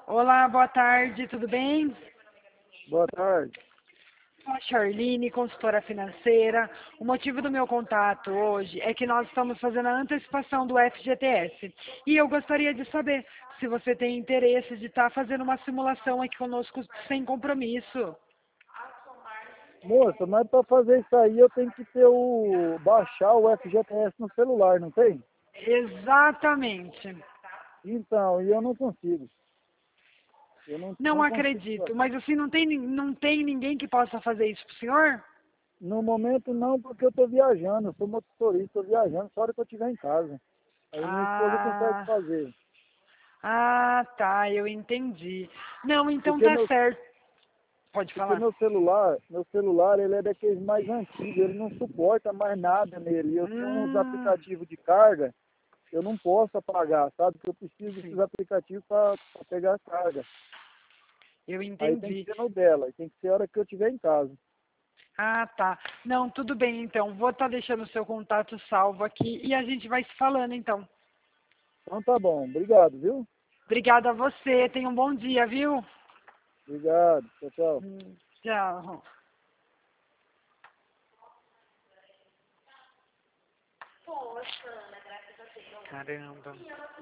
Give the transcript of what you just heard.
Olá, boa tarde, tudo bem? Boa tarde. Sou a Charline, consultora financeira. O motivo do meu contato hoje é que nós estamos fazendo a antecipação do FGTS. E eu gostaria de saber se você tem interesse de estar fazendo uma simulação aqui conosco sem compromisso. Moça, mas para fazer isso aí eu tenho que baixar o FGTS no celular, não tem? Exatamente. Então, e eu não consigo. Eu Não não consigo. acredito, mas assim, não tem ninguém que possa fazer isso para o senhor? No momento não, porque eu estou viajando, eu sou motorista, estou viajando só hora que eu estiver em casa. Aí minha esposa consegue Ah, fazer. tá, eu entendi. Não, então Porque tá meu, certo. Pode porque falar. meu celular, ele é daqueles mais antigos, ele não suporta mais nada nele. Eu tenho uns Hum, aplicativos de carga, eu não posso apagar, sabe? Porque eu preciso desses sim, aplicativos para pegar a carga. eu Aí tem que entendi. ser no dela, tem que ser a hora que eu estiver em casa. Ah, tá. Não, tudo bem então. Vou estar deixando o seu contato salvo aqui e a gente vai se falando então. Então tá bom, obrigado, viu? Obrigada a você. Tenha um bom dia, viu? Obrigado, tchau, tchau. Tchau. Caramba.